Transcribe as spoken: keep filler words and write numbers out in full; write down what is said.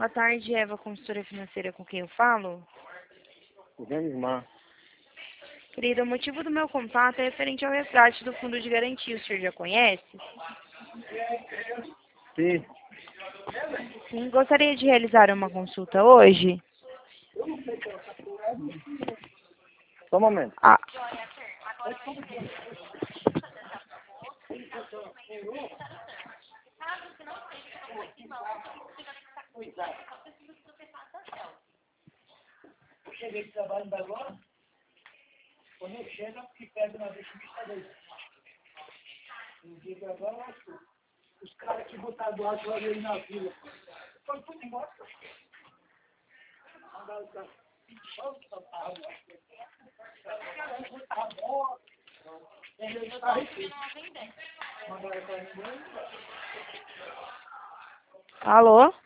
Boa tarde, Eva, consultora financeira, com quem eu falo? Ismar. Querida, o motivo do meu contato é referente ao resgate do fundo de garantia. O senhor já conhece? Sim. Sim, gostaria de realizar uma consulta hoje? Só um momento. Ah, Eu cheguei de trabalho da agora, quando eu chego, que pega uma vez que daí. No dia que agora, os caras que botaram do alto ali na vila. Foi tudo embora. Mandaram o cara. alô?